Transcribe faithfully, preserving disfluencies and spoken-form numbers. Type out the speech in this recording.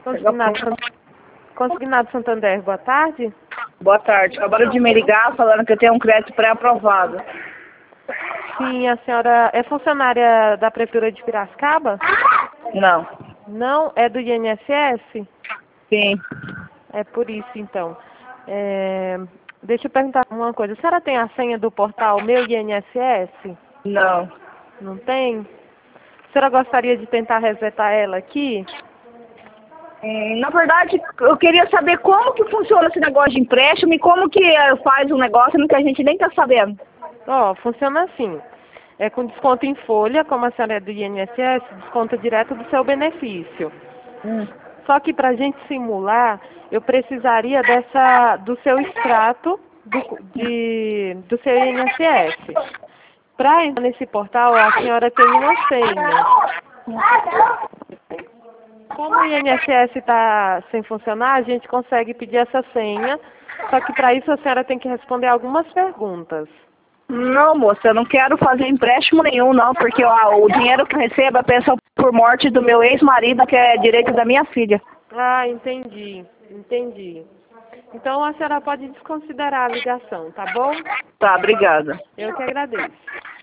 Consignado, San- Consignado Santander, boa tarde. Boa tarde. Acabaram de me ligar falando que eu tenho um crédito pré-aprovado. Sim, a senhora é funcionária da Prefeitura de Piracicaba? Não. Não? É do I N S S? Sim. É por isso, então. É, Deixa eu perguntar uma coisa. A senhora tem a senha do portal Meu I N S S? Não. Não tem? A senhora gostaria de tentar resetar ela aqui? Hum, Na verdade, eu queria saber como que funciona esse negócio de empréstimo e como que eh, faz o negócio que a gente nem tá sabendo. Ó, funciona assim. É com desconto em folha, como a senhora é do I N S S, desconta direto do seu benefício. Hum. Só que para a gente simular, eu precisaria dessa, do seu extrato do, de, do seu I N S S. Para entrar nesse portal, a senhora tem uma senha. Como o I N S S está sem funcionar, a gente consegue pedir essa senha, só que para isso a senhora tem que responder algumas perguntas. Não, moça, eu não quero fazer empréstimo nenhum, não, porque ó, o dinheiro que eu recebo é pensão por morte do meu ex-marido, que é direito da minha filha. Ah, entendi, entendi. Então a senhora pode desconsiderar a ligação, tá bom? Tá, obrigada. Eu que agradeço.